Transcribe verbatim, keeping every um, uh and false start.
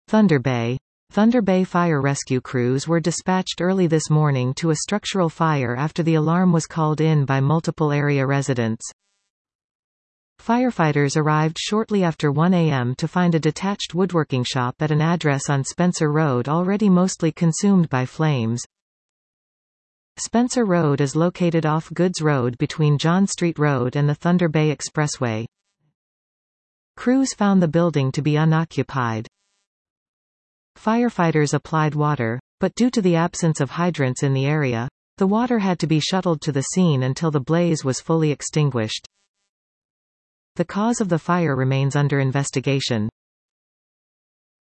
Thunder Bay. Thunder Bay fire rescue crews were dispatched early this morning to a structural fire after the alarm was called in by multiple area residents. Firefighters arrived shortly after one A M to find a detached woodworking shop at an address on Spencer Road already mostly consumed by flames. Spencer Road is located off Goods Road between John Street Road and the Thunder Bay Expressway. Crews found the building to be unoccupied. Firefighters applied water, but due to the absence of hydrants in the area, the water had to be shuttled to the scene until the blaze was fully extinguished. The cause of the fire remains under investigation.